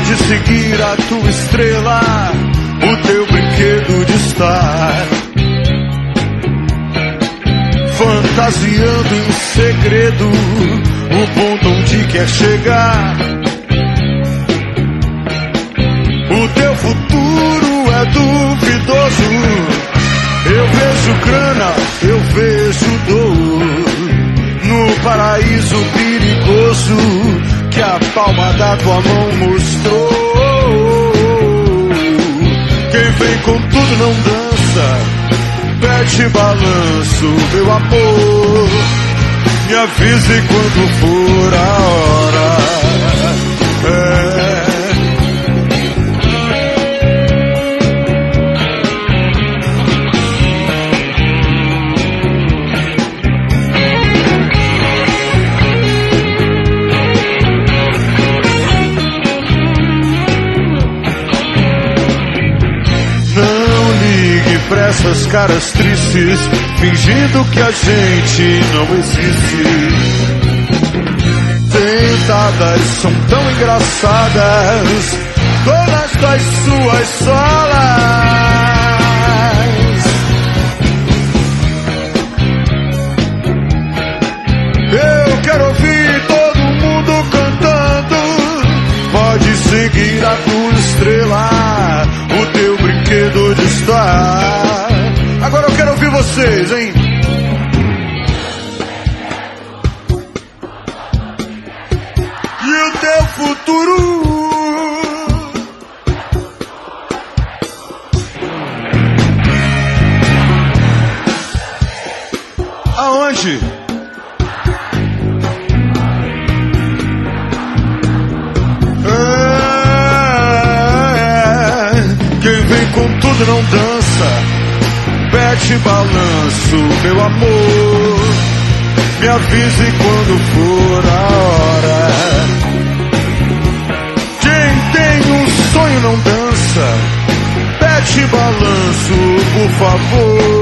Pode seguir a tua estrela, o teu brinquedo de estar fantasiando em segredo o ponto onde quer chegar. O teu futuro é duvidoso. Eu vejo grana, eu vejo dor no paraíso perigoso que a palma da tua mão mostrou. Quem vem com tudo não dança, pede balanço, meu amor. Me avise quando for a hora. Pra essas caras tristes, fingindo que a gente não existe. Tentadas são tão engraçadas, todas das suas solas. Eu quero ouvir todo mundo cantando. Pode seguir a tua estrela, o teu brinquedo de estar. Agora eu quero ouvir vocês, hein? E o teu futuro? Aonde? Quem vem com tudo não dança, pede balanço, meu amor. Me avise quando for a hora. Quem tem um sonho não dança, pede balanço, por favor.